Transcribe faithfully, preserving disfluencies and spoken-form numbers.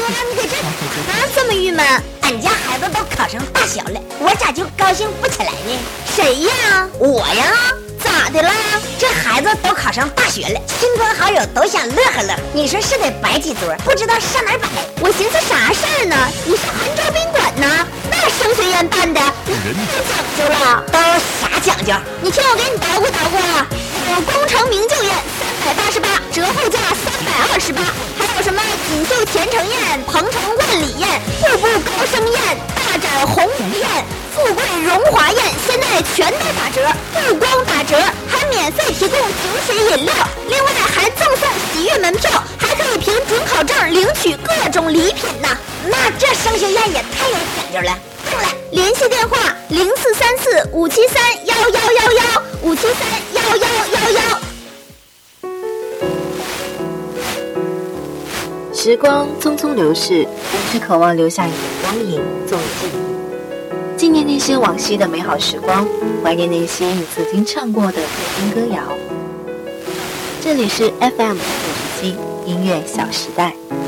你给这啊这么郁闷？俺家孩子都考上大学了，我咋就高兴不起来呢？谁呀？我呀。咋的啦？这孩子都考上大学了，亲朋好友都想乐呵乐呵，你说是得摆几桌，不知道上哪儿摆。我寻思啥事儿呢？你是韩招宾馆呢？那升学宴办的太讲究了，都啥讲究？你听我给你捣鼓捣鼓啊！有功成名就宴三百八十八，折后价三百二十八，还有什么锦绣前程宴、鹏程万里宴、步步高升宴、大展鸿鹄宴、富贵荣华宴，现在全都打折，不光打折，还免费提供酒水饮料，另外还赠送喜悦门票，还可以凭准考证领取各种礼品呢。那这升学宴也太有讲究了。对了，联系电话零四三四五七三幺幺幺幺五七三幺幺幺幺。 时光匆匆流逝，我只渴望留下你的光影作为记忆，纪念那些往昔的美好时光，怀念那些你曾经唱过的动听歌谣。这里是 F M 九十七音乐小时代。